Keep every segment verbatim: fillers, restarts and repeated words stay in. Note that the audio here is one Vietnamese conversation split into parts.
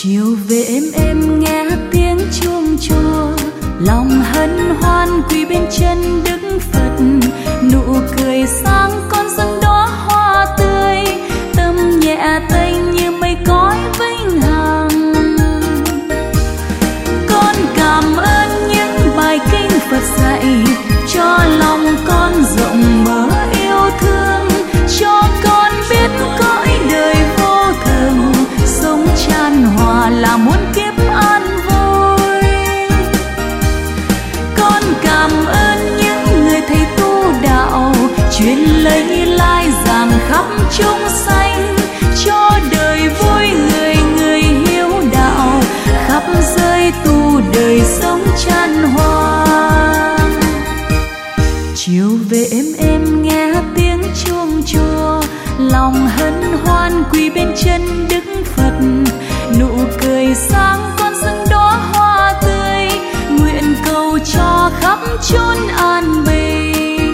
chiều về êm êm nghe tiếng chuông chùa, lòng hân hoan quỳ bên chân Đức Phật. Nụ cười sáng con dâng đóa hoa tươi, tâm nhẹ tênh như mây cõi vĩnh hằng. Con cảm ơn những bài kinh Phật dạy, cho lòng con rộng mở yêu thương, cho con biết cõi đời vô thường, sống chan hòa là muôn kiếp an vui. Con cảm ơn những người thầy tu đạo, truyền lời Như Lai giảng khắp chúng sanh, cho đời vui người người hiếu đạo, khắp giới tu đời sống chan hòa. Chiều về êm êm nghe tiếng chuông chùa, lòng hân hoan quỳ bên chân Đức Phật. Nụ cười sáng con dâng đóa hoa tươi, nguyện cầu cho khắp chốn an bình.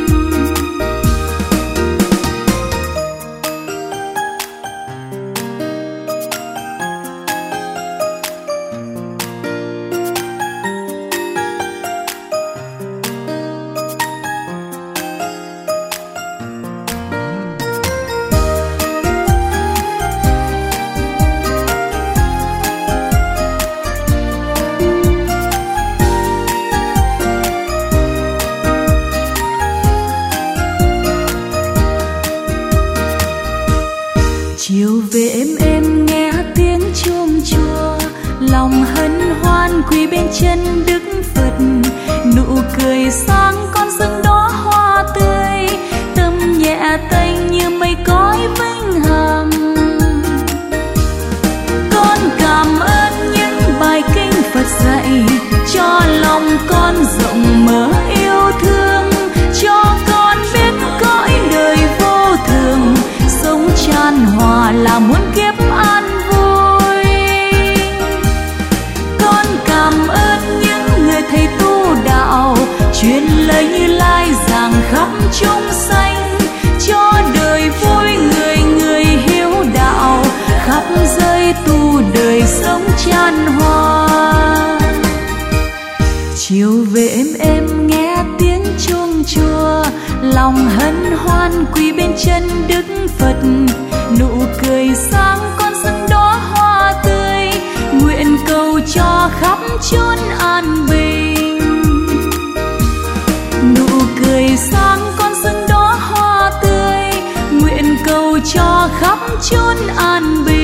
Chiều về êm êm nghe tiếng chuông chùa, lòng hân hoan quỳ bên chân Đức Phật. Nụ cười sáng con dâng đóa hoa tươi, tâm nhẹ tênh như mây cõi vĩnh hằng. Con cảm ơn những bài kinh Phật dạy, cho lòng con rộng mở yêu thương, cho con biết cõi đời vô thường, sống chan hòa là muôn kiếp an vui. Con cảm ơn những người thầy tu đạo, truyền lời Như Lai giảng khắp chúng sanh, cho đời vui người người hiếu đạo, khắp giới tu đời sống chan hòa. Chiều về êm êm nghe tiếng chuông chùa, lòng hân hoan quỳ bên chân Đức Phật. Nụ cười sáng con dâng đóa hoa tươi, nguyện cầu cho khắp chốn an bình. Nụ cười sáng con dâng đóa hoa tươi, nguyện cầu cho khắp chốn an bình.